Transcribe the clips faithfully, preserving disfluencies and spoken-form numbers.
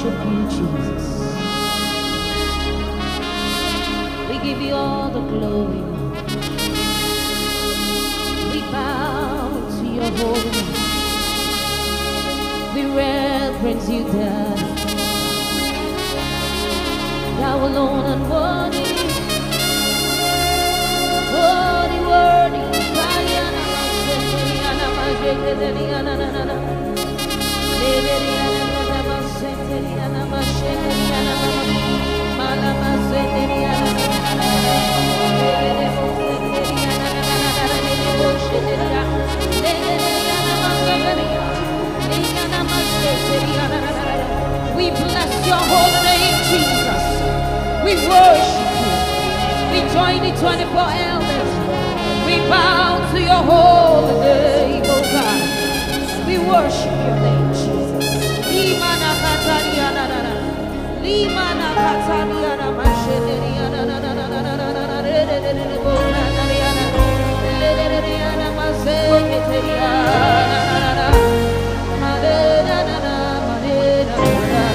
worship you, Jesus. We give you all the glory. We bow to your holy name. We reverence you, Daddy. Thou alone and worthy, worthy, worthy. We bless your holy name, Jesus. We worship you. We join the twenty-four elders. We bow to your holy name, oh God. We worship your name, Jesus. Limana katariana na na. Limana katariana mashederiana na na na na na na na. Rederiana boranariana. Rederiana maseketeriana na na na. Madena na na madena na na.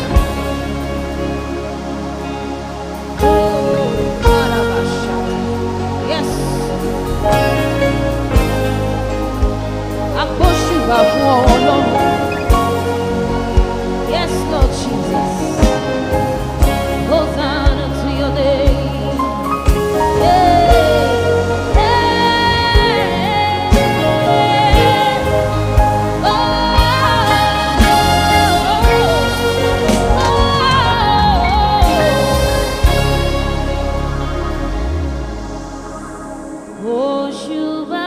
Yes, Lord Jesus. Hosanna to your name. Hey, hey, oh, oh, oh, oh, Shubha.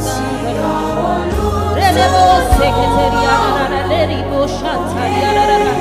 Secretary,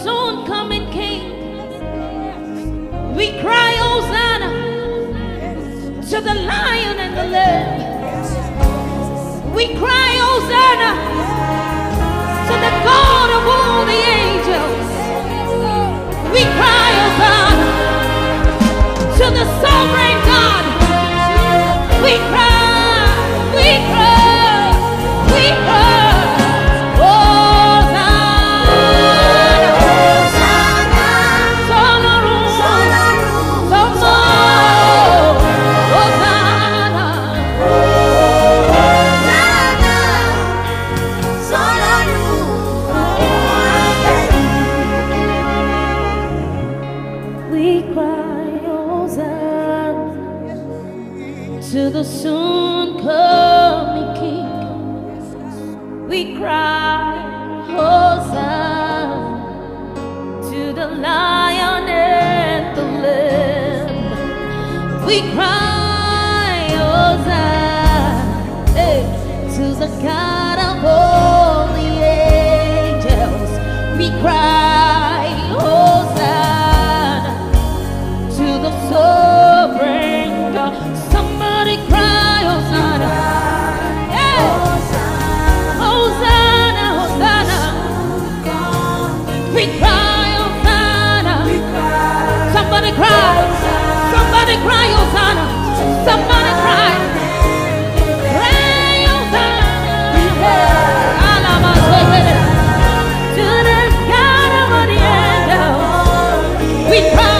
soon coming King. We cry, Hosanna to the Lion and the Lamb. We cry, Hosanna to the God of all the angels. We cry, Hosanna to the sovereign God. We cry, we cry, we cry. To the soon coming King, we cry, Hosanna to the Lion and the Lamb. We cry, Hosanna hey, to the God of all the angels. We cry, Hosanna to the sovereign God. Somebody cry, Hosanna. Yeah. Hosanna, Hosanna. We cry, Hosanna. Somebody cry. Somebody cry, Hosanna. Somebody cry. Cry, Hosanna. To the God of the angels. We cry.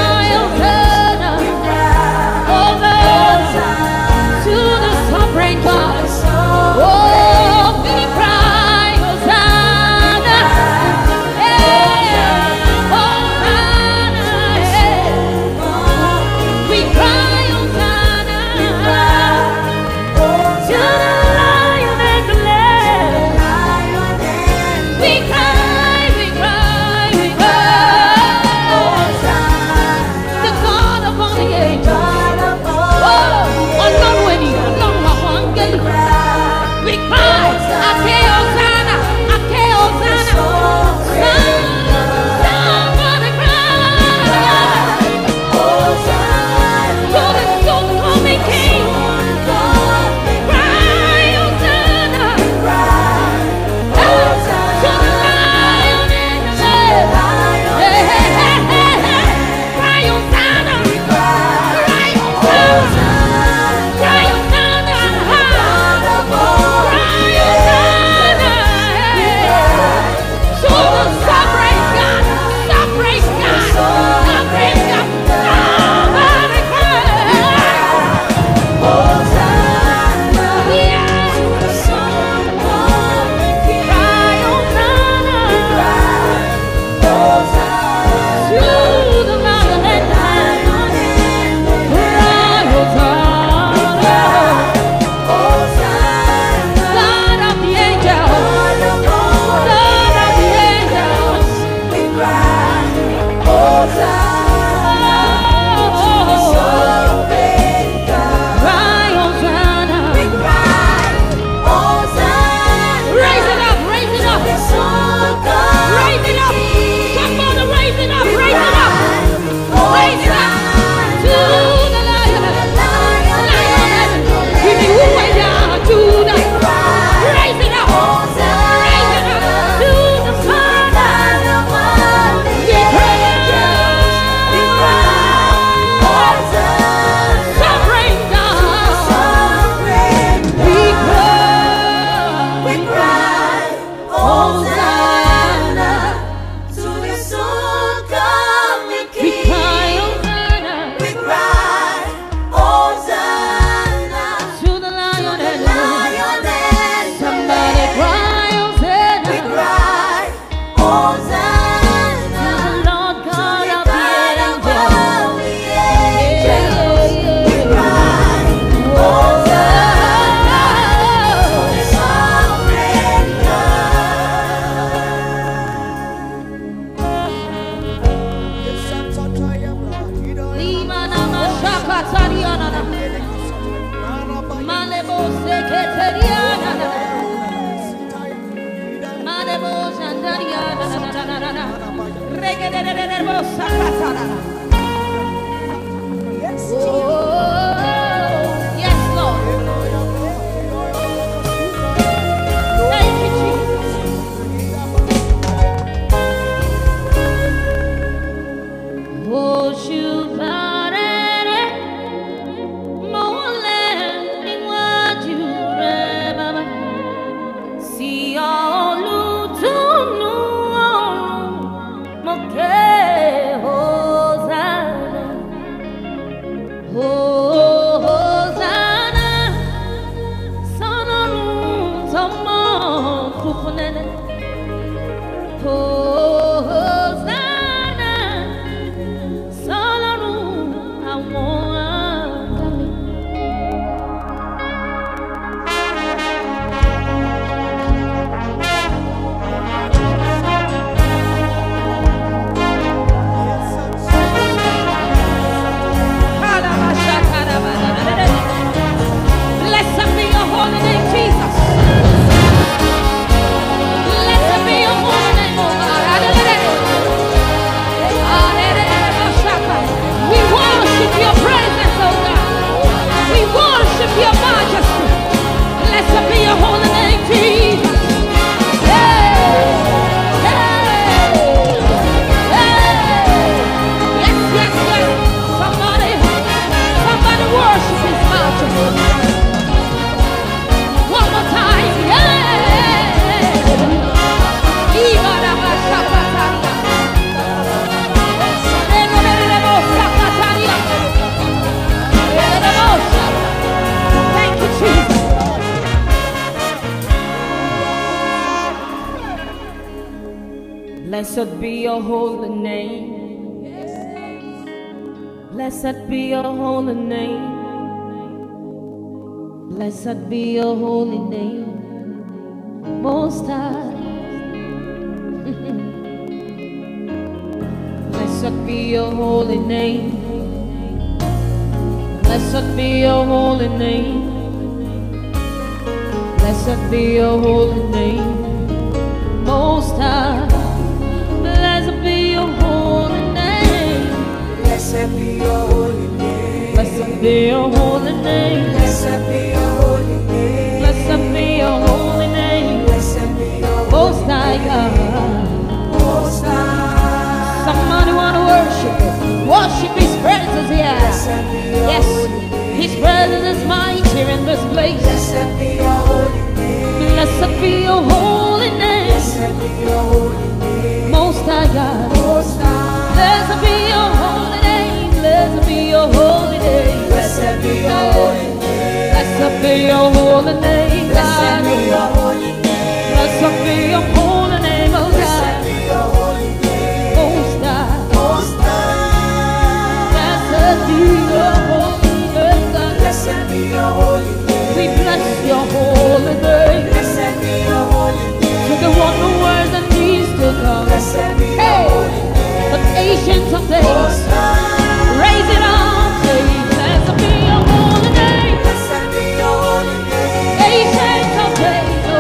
Yes, Lord. Thank you, Jesus. Oh, Shuvare, Moleni, what you remember. See all to know, Moke Hosanna. Hosanna, Sonarun, Tomon, Kufunene. Hosanna, Sonarun, Amon. Blessed be your holy name, Jesus. Blessed be your holy name, oh God. We worship your presence, oh God. We worship your majesty. Blessed be your holy name, Jesus. Hey, hey, hey. Yes, yes, yes. Somebody, somebody worship his majesty. One more time, yeah. Thank you, Jesus. Blessed be your holy name. Blessed be your holy name. Blessed be your holy name, Most High. Blessed be your holy name. Blessed be your holy name. Blessed be your holy name, Most High. Blessed be your holy name. Blessed be your holy name. Blessed be your holy name. Blessed be your holy name. Blessed be your holy name, Blessed be your Most High God. Most High. Somebody want to worship Him. Worship His presence here. Blessed be your Yes, holy name. His presence is mighty here in this place. Blessed be your holy name. Blessed be your holy name, Blessed be your holy name. Most High God. Most High. Blessed be your holy name. Blessed be your holy name. Blessed be your holy name. Blessed be your holy name, Blessed God. be your holy name. Blessed be your holy name, oh Blessed God. be your holy name. Most High. Most High. Blessed be your holy name, God. Blessed be your holy name. We bless your holy name. Blessed be your holy name. To the one who was and needs to come. Blessed be your Hey, holy name. the ancient of days. Most High. Raise it on, say, blessed be your holy name. Blessed be your holy name. Ancient of days, oh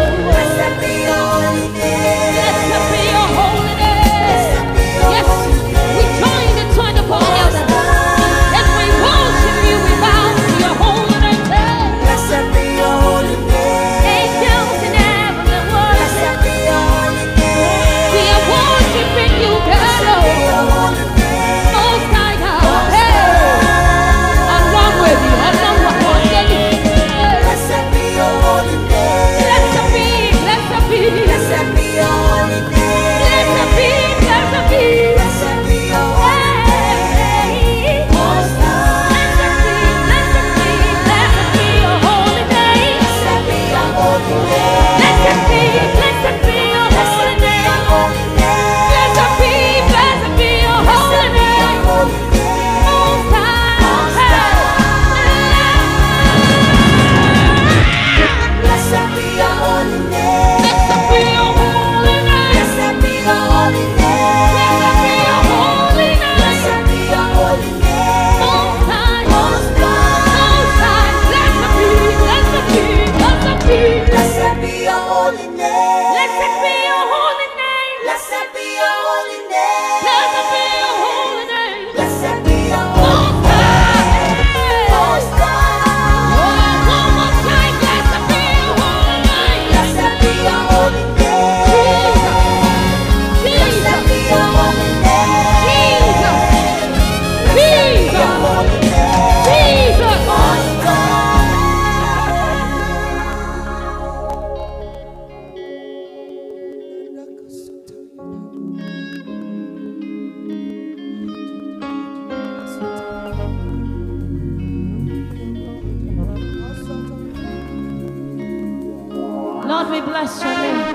Lord, we bless your name.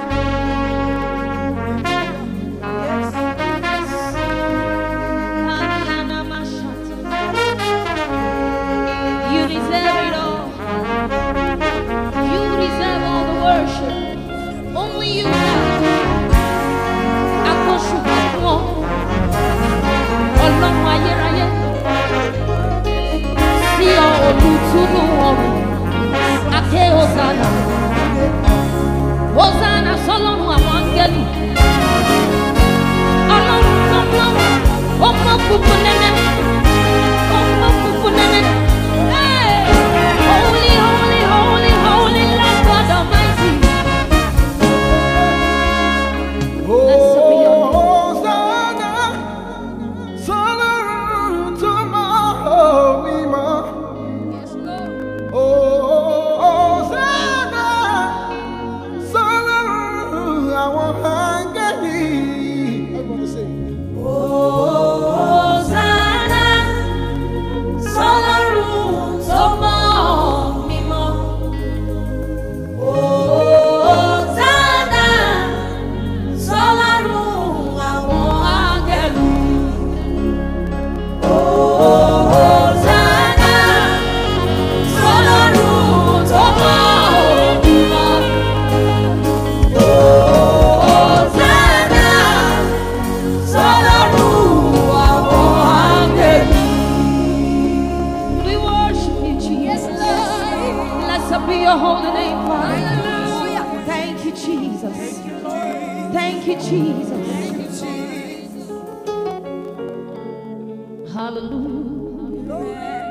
You deserve it all. You deserve all the worship. Only you now. Akoshukwemo. Ọlọ́run ayérayé. Sí ọ olùtùnú ọ̀run. Ake Hosanna. Hosanna sọ́lọ́run àwọn áńgẹ́lì. Ọlọ́run tó ń lọ́wọ́. Ọmọ funfun nẹ́nẹ́. Ọmọ funfun nẹ́nẹ́. Hey! Holy, holy, holy, holy Lord God Almighty. Blessed be your name. Hosanna, Sọ́lọ́run tó máa mímọ́. Yes, Lord. Hosanna, Sọ́lọ́run àwọn áńgẹ́lì. Everybody say, Hosanna, sọ́lọ́run tó mọ́ mímọ́. Hosanna, sọ́lọ́run àwọn áńgẹ́lì. Hosanna, sọ́lọ́run tó mọ́ mímọ́. Hosanna, sọ́lọ́run àwọn áńgẹ́lì. We worship you, Jesus. Blessed be your holy name, Father. Thank you, Jesus. Thank you, Jesus. Hallelujah.